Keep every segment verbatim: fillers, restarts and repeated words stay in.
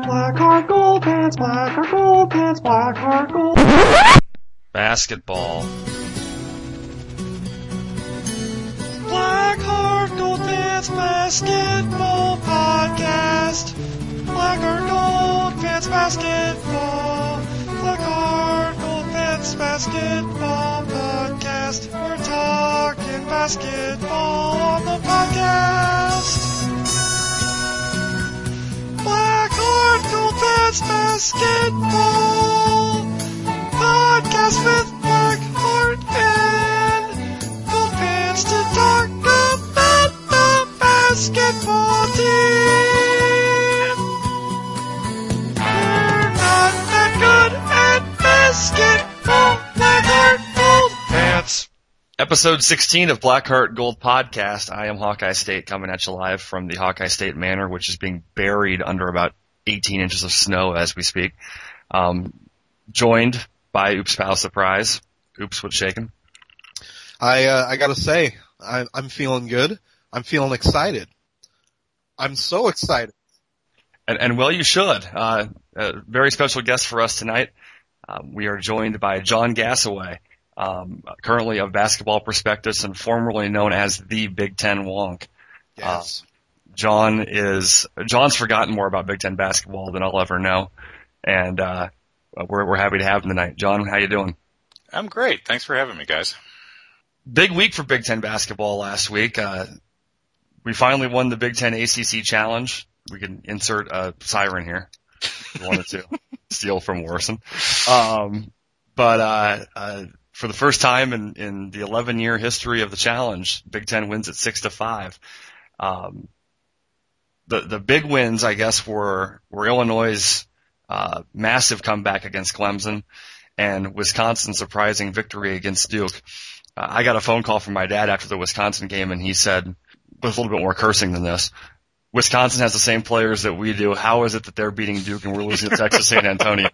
Black Heart Gold Pants, Black Heart Gold Pants, Black Heart Gold. Basketball. Black Heart Gold Pants Basketball Podcast. Black Heart Gold Pants Basketball. Black Heart Gold Pants Basketball Podcast. We're talking basketball on the podcast. Black Heart Gold Pants Basketball Podcast with Black Heart and Gold Pants to talk about the basketball team. We're not that good at basketball. Black Heart Gold Pants. Episode sixteen of Black Heart Gold Podcast. I am Hawkeye State, coming at you live from the Hawkeye State Manor, which is being buried under about eighteen inches of snow as we speak. Um, joined by Oops Pal Surprise. Oops, what's shaking? I uh, I gotta say, I, I'm feeling good. I'm feeling excited. I'm so excited. And, and well, you should. Uh, a very special guest for us tonight. Um, we are joined by John Gassaway, um, currently of Basketball Prospectus and formerly known as the Big Ten Wonk. Yes. Uh, John is John's forgotten more about Big Ten basketball than I'll ever know, and uh, we're we're happy to have him tonight. John, how you doing? I'm great. Thanks for having me, guys. Big week for Big Ten basketball last week. Uh, we finally won the Big Ten A C C Challenge. We can insert a siren here if you wanted to steal from Warson. Um, but uh, uh, for the first time in, in the eleven-year history of the Challenge, Big Ten wins at six to five. Um, the the big wins, I guess, were were Illinois' uh, massive comeback against Clemson and Wisconsin's surprising victory against Duke. Uh, I got a phone call from my dad after the Wisconsin game, and he said, with a little bit more cursing than this, Wisconsin has the same players that we do. How is it that they're beating Duke and we're losing to Texas San Antonio?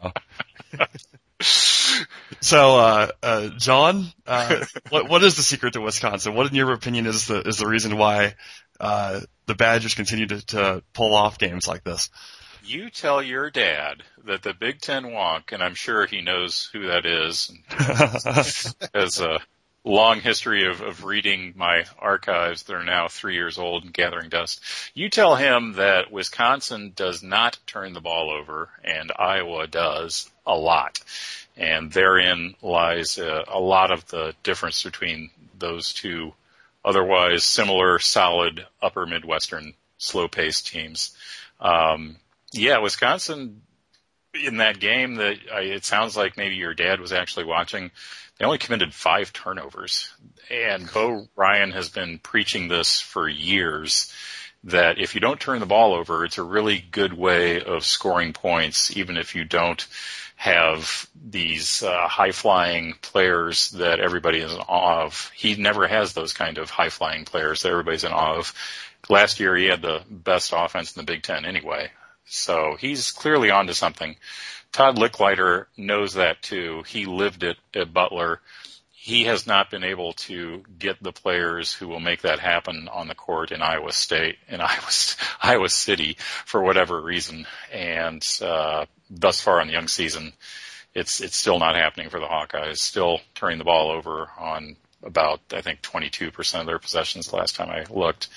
So, uh, uh, John, uh, what, what is the secret to Wisconsin? What, in your opinion, is the, is the reason why, uh, the Badgers continue to, to pull off games like this? You tell your dad that the Big Ten Wonk, and I'm sure he knows who that is, has a long history of, of reading my archives that are now three years old and gathering dust. You tell him that Wisconsin does not turn the ball over, and Iowa does a lot. And therein lies uh, a lot of the difference between those two otherwise similar, solid, upper Midwestern, slow-paced teams. Um, yeah, Wisconsin, in that game that I, it sounds like maybe your dad was actually watching, they only committed five turnovers. And Bo Ryan has been preaching this for years, that if you don't turn the ball over, it's a really good way of scoring points, even if you don't have these uh, high-flying players that everybody is in awe of. He never has those kind of high-flying players that everybody's in awe of. Last year, he had the best offense in the Big Ten anyway. So he's clearly onto something. Todd Licklider knows that too. He lived it at Butler. He has not been able to get the players who will make that happen on the court in Iowa State, in Iowa, Iowa City, for whatever reason. And uh, thus far in the young season, it's it's still not happening for the Hawkeyes. Still turning the ball over on about, I think, twenty-two percent of their possessions last time I looked.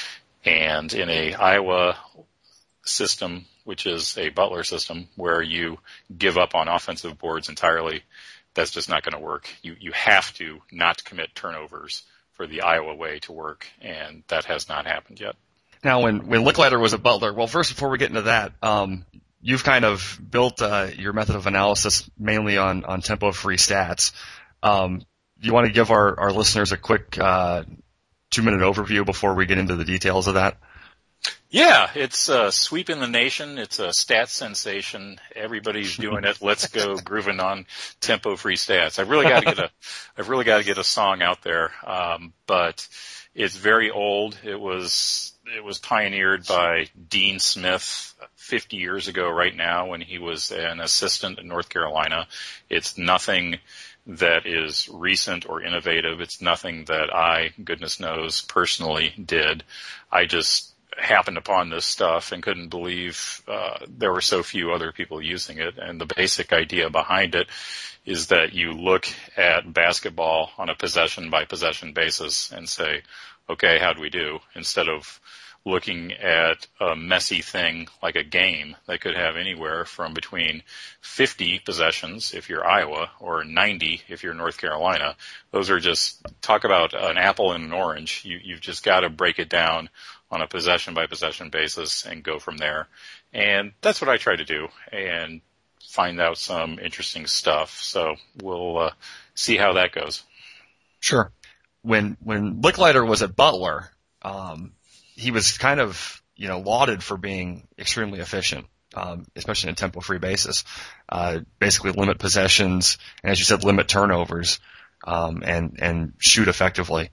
And in a Iowa system, which is a Butler system, where you give up on offensive boards entirely, that's just not going to work. You you have to not commit turnovers for the Iowa way to work, and that has not happened yet. Now, when when Licklider was at Butler, well, first before we get into that, um, you've kind of built uh, your method of analysis mainly on on tempo-free stats. Um, do you want to give our our listeners a quick uh, two minute overview before we get into the details of that? Yeah, it's uh, sweeping the nation. It's a stat sensation. Everybody's doing it. Let's go grooving on tempo-free stats. I've really got to get a, I've really got to get a song out there. Um, but it's very old. It was, it was pioneered by Dean Smith fifty years ago right now when he was an assistant in North Carolina. It's nothing that is recent or innovative. It's nothing that I, goodness knows, personally did. I just happened upon this stuff and couldn't believe uh, there were so few other people using it. And the basic idea behind it is that you look at basketball on a possession-by-possession basis and say, okay, how'd we do? Instead of looking at a messy thing like a game that could have anywhere from between fifty possessions if you're Iowa or ninety if you're North Carolina. Those are just, talk about an apple and an orange. You, you've just got to break it down on a possession-by-possession basis and go from there. And that's what I try to do and find out some interesting stuff. So we'll uh, see how that goes. Sure. When when Licklider was at Butler, um, he was kind of, you know, lauded for being extremely efficient, um, especially on a tempo-free basis. Uh, basically limit possessions, and as you said, limit turnovers, um, and and shoot effectively.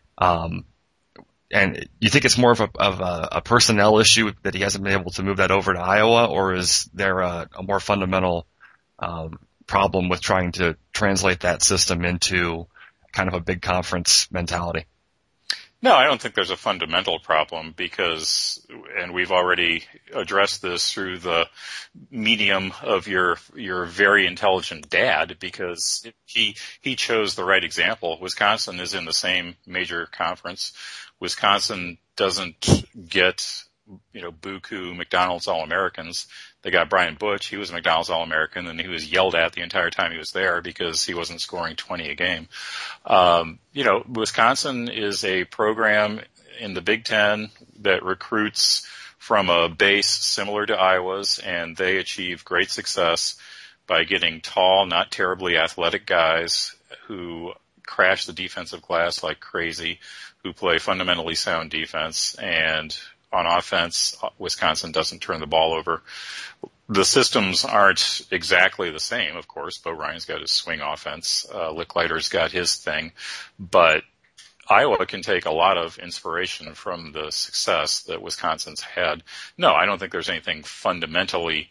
Um, and you think it's more of a of a, a personnel issue that he hasn't been able to move that over to Iowa, or is there a, a more fundamental um, problem with trying to translate that system into kind of a big conference mentality? No, I don't think there's a fundamental problem because, and we've already addressed this through the medium of your your very intelligent dad, because he he chose the right example. Wisconsin is in the same major conference. Wisconsin doesn't get, you know, buku McDonald's All-Americans. They got Brian Butch. He was a McDonald's All-American, and he was yelled at the entire time he was there because he wasn't scoring twenty a game. Um, you know, Wisconsin is a program in the Big Ten that recruits from a base similar to Iowa's, and they achieve great success by getting tall, not terribly athletic guys who crash the defensive glass like crazy, who play fundamentally sound defense, and on offense, Wisconsin doesn't turn the ball over. The systems aren't exactly the same, of course. Bo Ryan's got his swing offense. Uh, Licklider's got his thing. But Iowa can take a lot of inspiration from the success that Wisconsin's had. No, I don't think there's anything fundamentally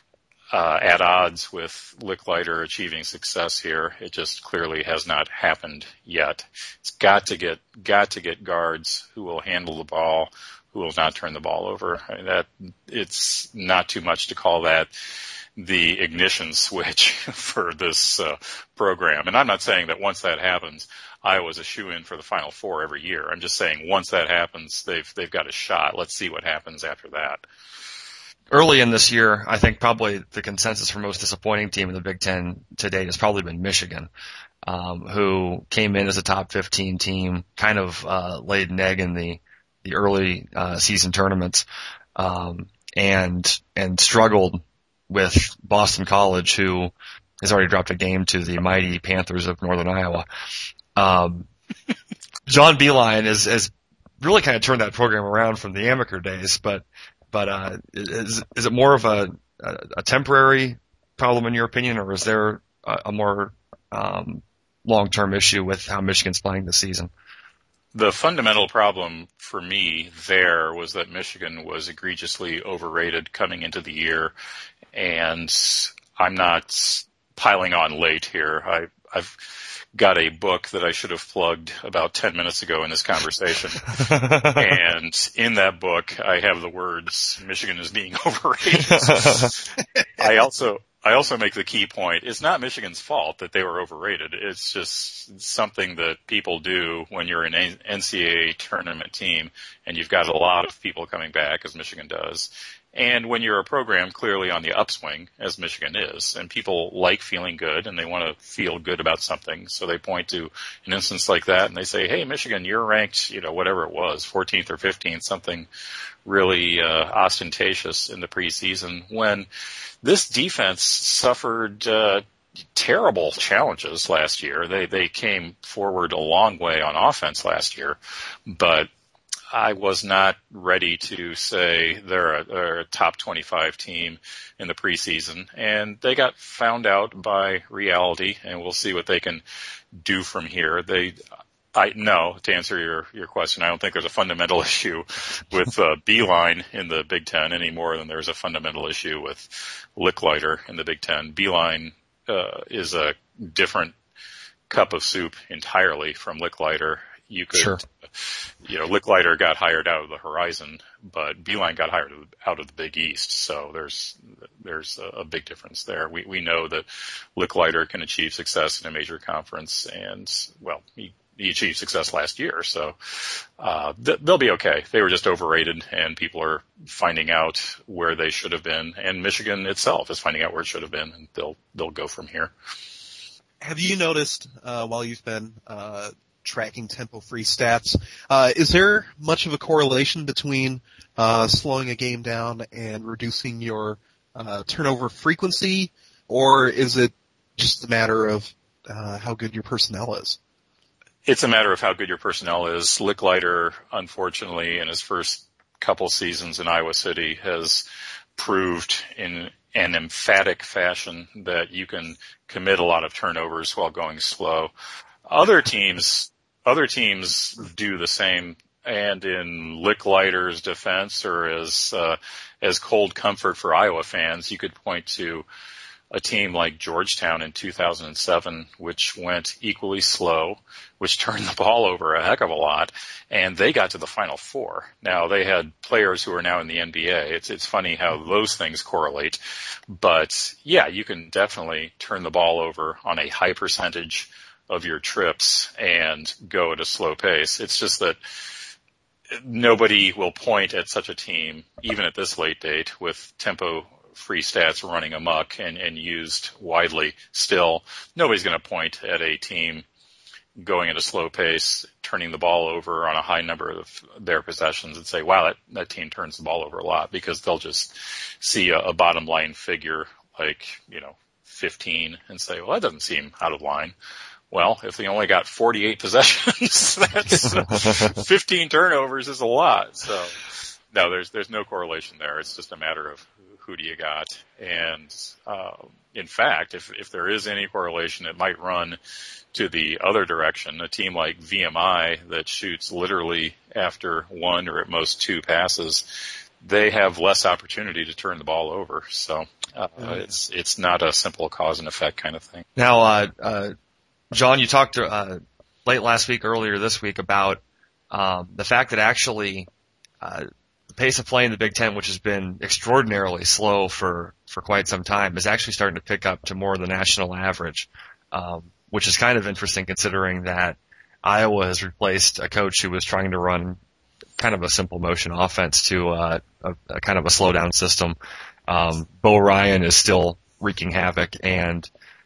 uh, at odds with Licklider achieving success here. It just clearly has not happened yet. It's got to get got to get guards who will handle the ball, who will not turn the ball over. I mean, that it's not too much to call that the ignition switch for this uh, program. And I'm not saying that once that happens, Iowa's a shoo-in for the Final Four every year. I'm just saying once that happens, they've they've got a shot. Let's see what happens after that. Early in this year, I think probably the consensus for most disappointing team in the Big Ten to date has probably been Michigan, um, who came in as a top fifteen team, kind of uh, laid an egg in the the early uh, season tournaments, um, and and struggled with Boston College, who has already dropped a game to the mighty Panthers of Northern Iowa. Um, John Beilein has, has really kind of turned that program around from the Amaker days, but but uh, is is it more of a, a, a temporary problem in your opinion, or is there a, a more um, long-term issue with how Michigan's playing this season? The fundamental problem for me there was that Michigan was egregiously overrated coming into the year, and I'm not piling on late here. I, I've got a book that I should have plugged about ten minutes ago in this conversation, and in that book I have the words, Michigan is being overrated. I also... I also make the key point, it's not Michigan's fault that they were overrated. It's just something that people do when you're an N C double A tournament team and you've got a lot of people coming back, as Michigan does. And when you're a program clearly on the upswing, as Michigan is, and people like feeling good and they want to feel good about something, so they point to an instance like that and they say, hey, Michigan, you're ranked, you know, whatever it was, fourteenth or fifteenth, something really uh, ostentatious in the preseason, when this defense suffered uh, terrible challenges last year. They they came forward a long way on offense last year, but I was not ready to say they're a, they're a top twenty-five team in the preseason, and they got found out by reality, and we'll see what they can do from here. They, I no, to answer your your question, I don't think there's a fundamental issue with uh, Beilein in the Big Ten any more than there's a fundamental issue with Licklider in the Big Ten. Beilein uh, is a different cup of soup entirely from Licklider. You could, Sure. you know, Licklider got hired out of the Horizon, but Beeline got hired out of the Big East. So there's, there's a, a big difference there. We, we know that Licklider can achieve success in a major conference, and, well, he, he achieved success last year. So, uh, th- they'll be okay. They were just overrated, and people are finding out where they should have been. And Michigan itself is finding out where it should have been, and they'll, they'll go from here. Have you noticed, uh, while you've been, uh, tracking tempo-free stats, uh, is there much of a correlation between, uh, slowing a game down and reducing your, uh, turnover frequency, or is it just a matter of, uh, how good your personnel is? It's a matter of how good your personnel is. Licklider, unfortunately, in his first couple seasons in Iowa City, has proved in an emphatic fashion that you can commit a lot of turnovers while going slow. Other teams, other teams do the same, and in Licklider's defense, or as, uh, as cold comfort for Iowa fans, you could point to a team like Georgetown in two thousand seven, which went equally slow, which turned the ball over a heck of a lot, and they got to the Final Four. Now, they had players who are now in the N B A. It's, it's funny how those things correlate. But, yeah, you can definitely turn the ball over on a high percentage of your trips and go at a slow pace. It's just that nobody will point at such a team, even at this late date, with tempo free stats running amok and, and used widely still. Nobody's going to point at a team going at a slow pace, turning the ball over on a high number of their possessions and say, wow, that, that team turns the ball over a lot, because they'll just see a, a bottom line figure like, you know, fifteen and say, well, that doesn't seem out of line. Well, if they only got forty-eight possessions, that's fifteen turnovers is a lot. So no, there's, there's no correlation there. It's just a matter of who do you got? And, uh, in fact, if, if there is any correlation, it might run to the other direction. A team like V M I that shoots literally after one or at most two passes, they have less opportunity to turn the ball over. So, uh, mm. it's, it's not a simple cause and effect kind of thing. Now, uh, uh, John, you talked, uh, late last week, earlier this week about, um, the fact that actually, uh, the pace of play in the Big Ten, which has been extraordinarily slow for, for quite some time, is actually starting to pick up to more of the national average, um, which is kind of interesting considering that Iowa has replaced a coach who was trying to run kind of a simple motion offense to uh, a, a kind of a slow down system. Um, Bo Ryan is still wreaking havoc, and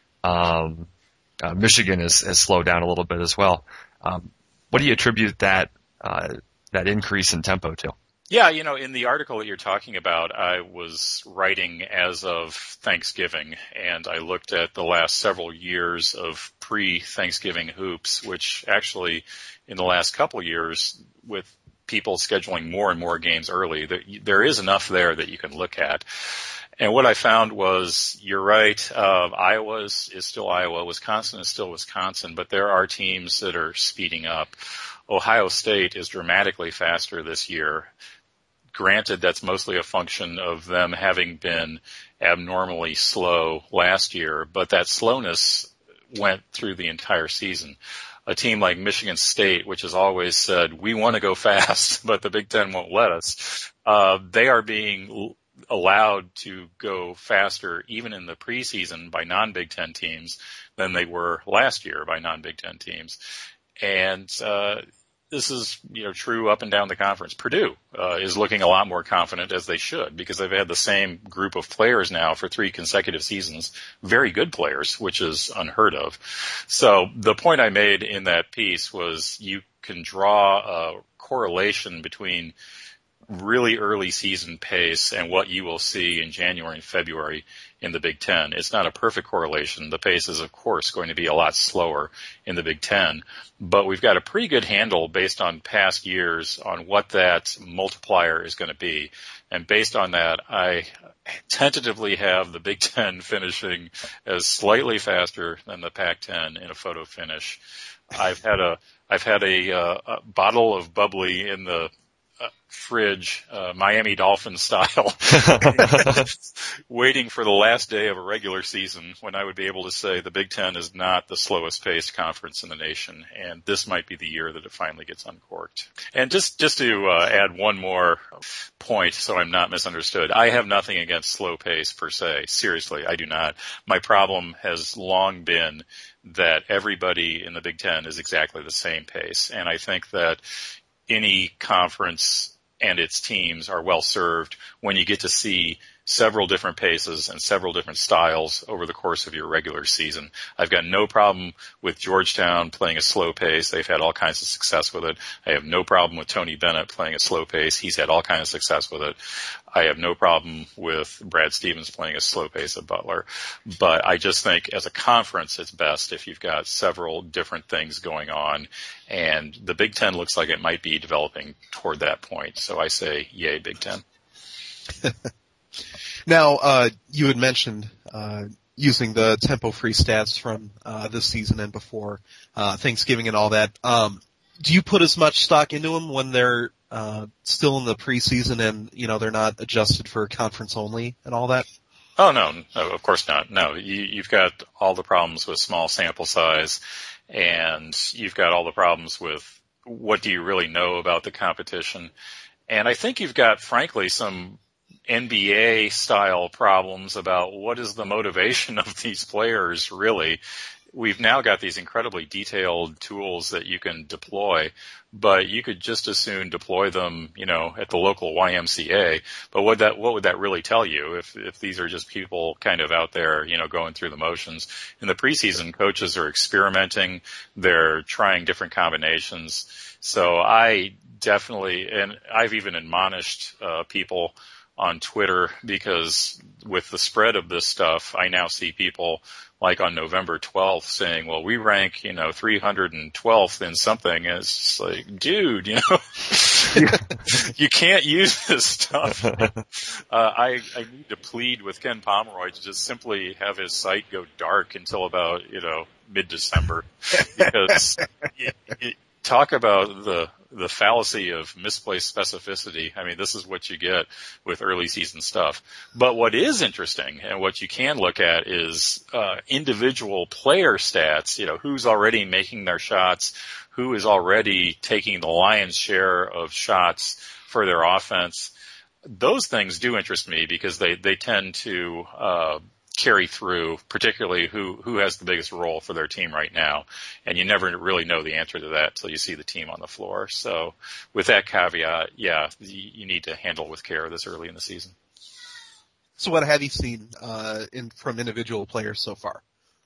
um, uh, Michigan is, has slowed down a little bit as well. Um, what do you attribute that uh, that increase in tempo to? Yeah, you know, in the article that you're talking about, I was writing as of Thanksgiving, and I looked at the last several years of pre-Thanksgiving hoops, which actually in the last couple of years, with people scheduling more and more games early, there is enough there that you can look at. And what I found was, you're right, uh, Iowa is, is still Iowa, Wisconsin is still Wisconsin, but there are teams that are speeding up. Ohio State is dramatically faster this year. Granted, that's mostly a function of them having been abnormally slow last year, but that slowness went through the entire season. A team like Michigan State, which has always said, we want to go fast, but the Big Ten won't let us, uh, they are being allowed to go faster even in the preseason by non-Big Ten teams than they were last year by non-Big Ten teams. And, uh, this is, you know, true up and down the conference. Purdue, uh, is looking a lot more confident, as they should, because they've had the same group of players now for three consecutive seasons. Very good players, which is unheard of. So the point I made in that piece was you can draw a correlation between really early season pace and what you will see in January and February in the Big Ten. It's not a perfect correlation. The pace is, of course, going to be a lot slower in the Big Ten, but we've got a pretty good handle based on past years on what that multiplier is going to be. And based on that, I tentatively have the Big Ten finishing as slightly faster than the Pac ten in a photo finish. I've had a, I've had a, uh, a bottle of bubbly in the uh, fridge, uh, Miami Dolphins style, waiting for the last day of a regular season when I would be able to say the Big Ten is not the slowest paced conference in the nation, and this might be the year that it finally gets uncorked. And just, just to uh, add one more point so I'm not misunderstood, I have nothing against slow pace per se. Seriously, I do not. My problem has long been that everybody in the Big Ten is exactly the same pace, and I think that any conference and its teams are well served when you get to see several different paces and several different styles over the course of your regular season. I've got no problem with Georgetown playing a slow pace. They've had all kinds of success with it. I have no problem with Tony Bennett playing a slow pace. He's had all kinds of success with it. I have no problem with Brad Stevens playing a slow pace at Butler. But I just think as a conference, it's best if you've got several different things going on. And the Big Ten looks like it might be developing toward that point. So I say, yay, Big Ten. Now, uh, you had mentioned, uh, using the tempo-free stats from, uh, this season and before, uh, Thanksgiving and all that. Um, do you put as much stock into them when they're, uh, still in the preseason and, you know, they're not adjusted for conference only and all that? Oh, no, no, of course not. No, you, you've got all the problems with small sample size, and you've got all the problems with what do you really know about the competition. And I think you've got, frankly, some N B A-style problems about what is the motivation of these players, really. We've now got these incredibly detailed tools that you can deploy, but you could just as soon deploy them, you know, at the local Y M C A. But what that, what would that really tell you if, if these are just people kind of out there, you know, going through the motions? In the preseason, coaches are experimenting. They're trying different combinations. So I definitely, and I've even admonished, uh, people on Twitter, because with the spread of this stuff, I now see people like on November twelfth saying, well, we rank, you know, three hundred twelfth in something. And it's just like, dude, you know, you, you can't use this stuff. Uh, I, I need to plead with Ken Pomeroy to just simply have his site go dark until about, you know, mid-December, because it, it, talk about the the fallacy of misplaced specificity. I mean, this is what you get with early season stuff. But what is interesting and what you can look at is uh individual player stats, you know, who's already making their shots, who is already taking the lion's share of shots for their offense. Those things do interest me because they they tend to uh carry through, particularly who, who has the biggest role for their team right now. And you never really know the answer to that until you see the team on the floor. So with that caveat, yeah, you, you need to handle with care this early in the season. So what have you seen, uh, in, from individual players so far?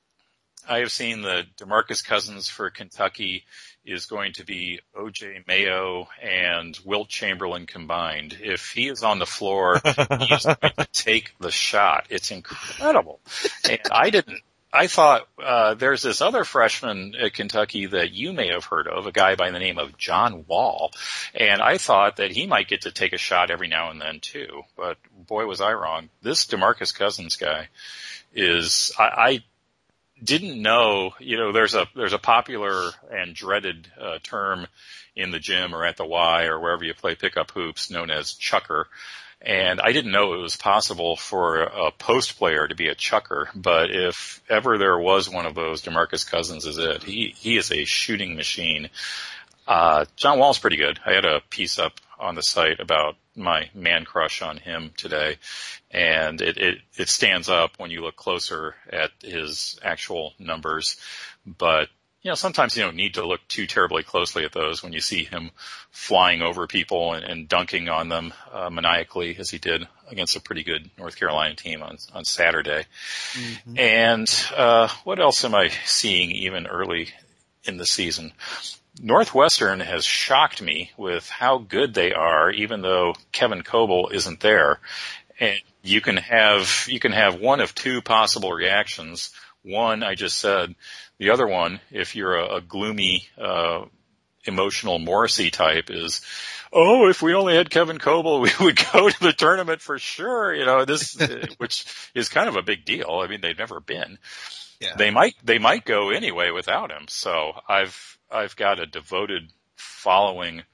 I have seen that DeMarcus Cousins for Kentucky is going to be O J Mayo and Wilt Chamberlain combined. If he is on the floor, he's going to take the shot. It's incredible. And I didn't, I thought, uh, there's this other freshman at Kentucky that you may have heard of, a guy by the name of John Wall. And I thought that he might get to take a shot every now and then too. But boy, was I wrong. This DeMarcus Cousins guy is, I, I didn't know, you know, there's a, there's a popular and dreaded, uh, term in the gym or at the Y or wherever you play pickup hoops known as chucker. And I didn't know it was possible for a post player to be a chucker, but if ever there was one of those, DeMarcus Cousins is it. He, he is a shooting machine. Uh, John Wall's pretty good. I had a piece up on the site about my man crush on him today, and it, it, it stands up when you look closer at his actual numbers. But, you know, sometimes you don't need to look too terribly closely at those when you see him flying over people and, and dunking on them uh, maniacally, as he did against a pretty good North Carolina team on, on Saturday. Mm-hmm. And uh, what else am I seeing even early in the season? Northwestern has shocked me with how good they are, even though Kevin Coble isn't there. And you can have, you can have one of two possible reactions. One, I just said. The other one, if you're a, a gloomy, uh, emotional Morrissey type, is, oh, if we only had Kevin Coble, we would go to the tournament for sure. You know, this, which is kind of a big deal. I mean, they've never been. Yeah. They might, they might go anyway without him. So I've, I've got a devoted following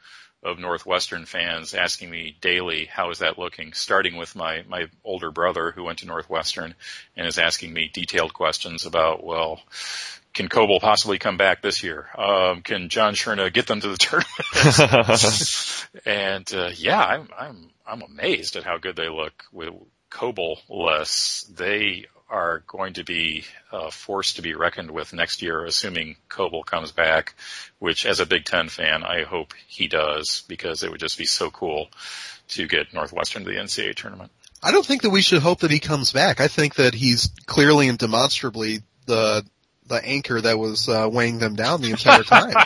of Northwestern fans asking me daily, how is that looking? Starting with my, my older brother who went to Northwestern and is asking me detailed questions about, well, can Coble possibly come back this year? Um, can John Cherna get them to the tournament? and, uh, yeah, I'm, I'm, I'm amazed at how good they look with Coble-less. They are going to be a force to be reckoned with next year, assuming Coble comes back, which as a Big Ten fan, I hope he does, because it would just be so cool to get Northwestern to the N C double A tournament. I don't think that we should hope that he comes back. I think that he's clearly and demonstrably the the anchor that was uh, weighing them down the entire time.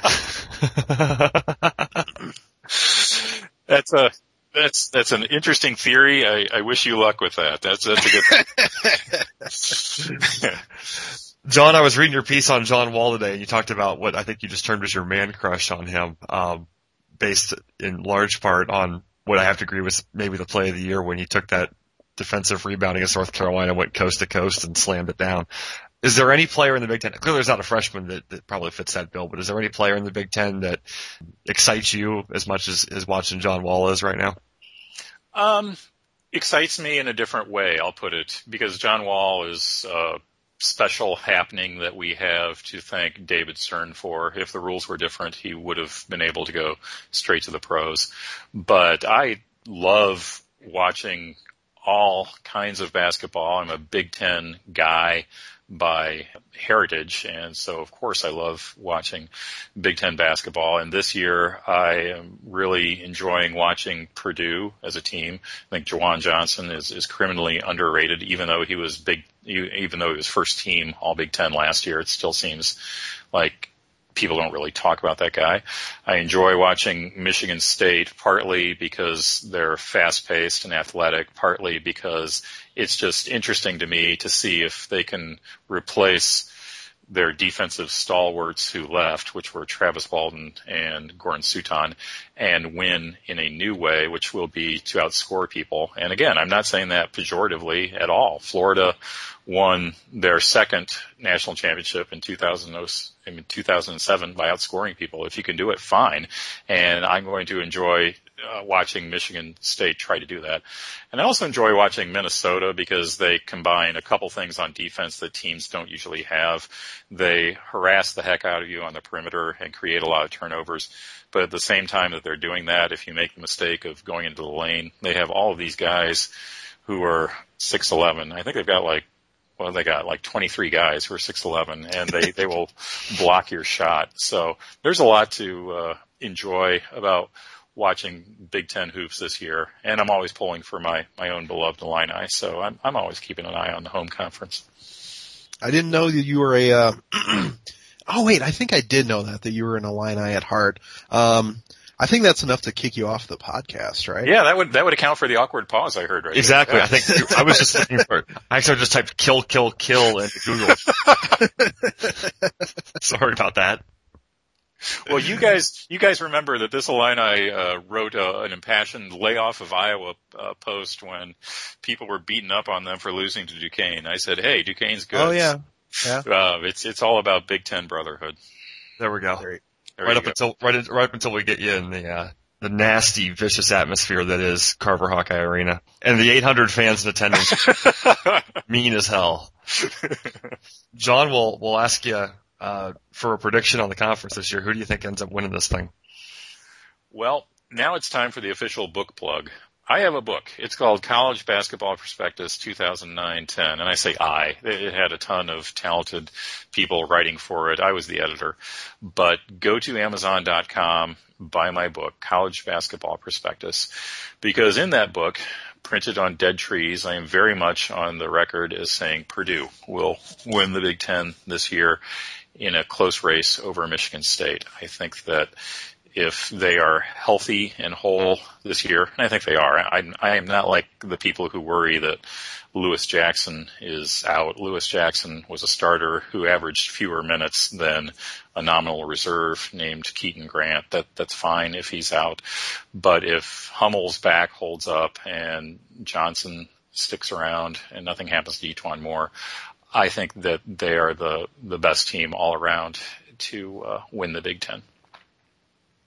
That's a that's that's an interesting theory. I, I wish you luck with that. That's that's a good. John, I was reading your piece on John Wall today, and you talked about what I think you just termed as your man crush on him, um, based in large part on what I have to agree with maybe the play of the year when he took that defensive rebound against North Carolina, went coast to coast and slammed it down. Is there any player in the Big Ten, clearly there's not a freshman that, that probably fits that bill, but is there any player in the Big Ten that excites you as much as, as watching John Wall is right now? Um, excites me in a different way, I'll put it, because John Wall is a special happening that we have to thank David Stern for. If the rules were different, he would have been able to go straight to the pros. But I love watching all kinds of basketball. I'm a Big Ten guy by heritage, and so of course I love watching Big Ten basketball. And this year I am really enjoying watching Purdue as a team. I think Jawan Johnson is, is criminally underrated, even though he was big, even though he was first team All Big Ten last year. It still seems like people don't really talk about that guy. I enjoy watching Michigan State, partly because they're fast-paced and athletic, partly because it's just interesting to me to see if they can replace their defensive stalwarts who left, which were Travis Walton and Goran Suton, and win in a new way, which will be to outscore people. And again, I'm not saying that pejoratively at all. Florida won their second national championship in two thousand, I mean, two thousand seven by outscoring people. If you can do it, fine. And I'm going to enjoy uh, watching Michigan State try to do that. And I also enjoy watching Minnesota because they combine a couple things on defense that teams don't usually have. They harass the heck out of you on the perimeter and create a lot of turnovers. But at the same time that they're doing that, if you make the mistake of going into the lane, they have all of these guys who are six eleven. I think they've got like, well, they got like twenty-three guys who are six eleven, and they, they will block your shot. So there's a lot to uh, enjoy about watching Big Ten hoops this year, and I'm always pulling for my, my own beloved Illini, so I'm, I'm always keeping an eye on the home conference. I didn't know that you were a, uh, oh wait, I think I did know that, that you were an Illini at heart. Um, I think that's enough to kick you off the podcast, right? Yeah, that would, that would account for the awkward pause I heard right Exactly. there. I think, I was just looking for, I actually just typed kill, kill, kill into Google. Sorry about that. Well, you guys, you guys remember that this Illini uh, wrote uh, an impassioned layoff of Iowa uh, post when people were beating up on them for losing to Duquesne. I said, "Hey, Duquesne's good." Oh yeah, yeah. Uh, it's it's all about Big Ten brotherhood. There we go. Great. There right you up go. until right, right up until we get you in the uh, the nasty, vicious atmosphere that is Carver Hawkeye Arena, and the eight hundred fans in attendance, mean as hell. John will will ask you. Uh, for a prediction on the conference this year, who do you think ends up winning this thing? Well, now it's time for the official book plug. I have a book. It's called College Basketball Prospectus two thousand nine ten, and I say I. It had a ton of talented people writing for it. I was the editor. But go to Amazon dot com, buy my book, College Basketball Prospectus, because in that book, printed on dead trees, I am very much on the record as saying Purdue will win the Big Ten this year in a close race over Michigan State. I think that if they are healthy and whole this year, and I think they are, I, I am not like the people who worry that Lewis Jackson is out. Lewis Jackson was a starter who averaged fewer minutes than a nominal reserve named Keaton Grant. That that's fine if he's out. But if Hummel's back holds up and Johnson sticks around and nothing happens to E'Twaun Moore, I think that they are the, the best team all around to uh, win the Big Ten.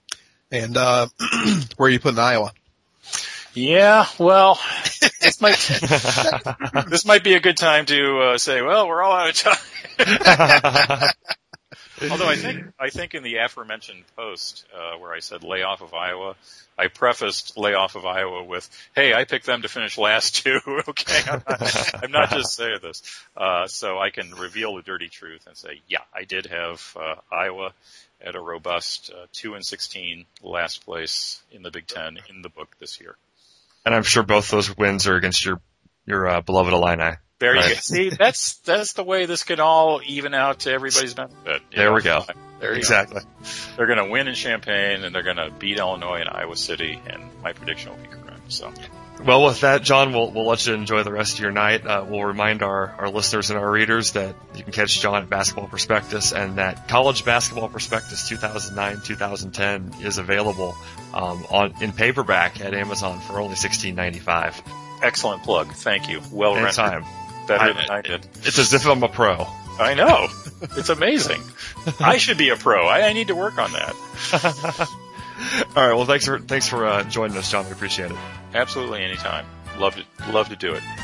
And uh where are you putting Iowa? Yeah, well, this might this might be a good time to uh, say, well, we're all out of time. Although I think I think in the aforementioned post uh, where I said lay off of Iowa, I prefaced lay off of Iowa with, "Hey, I picked them to finish last too." Okay, I'm not, I'm not just saying this, uh, so I can reveal the dirty truth and say, yeah, I did have uh, Iowa at a robust uh, two and sixteen, last place in the Big Ten in the book this year. And I'm sure both those wins are against your your uh, beloved Illini. There you right? go. See, that's that's the way this can all even out to everybody's benefit. There know? we go. There you exactly. go. They're going to win in Champaign, and they're going to beat Illinois and Iowa City, and my prediction will be correct. So, well, with that, John, we'll we'll let you enjoy the rest of your night. Uh, we'll remind our our listeners and our readers that you can catch John at Basketball Prospectus, and that College Basketball Prospectus two thousand nine to two thousand ten is available um, on in paperback at Amazon for only sixteen ninety-five. Excellent plug. Thank you. Well rendered. Anytime. Better I, than I did. It's as if I'm a pro. I know. It's amazing. I should be a pro. I, I need to work on that. All right. Well, thanks for thanks for uh, joining us, John. We appreciate it. Absolutely, anytime. Love to love to do it.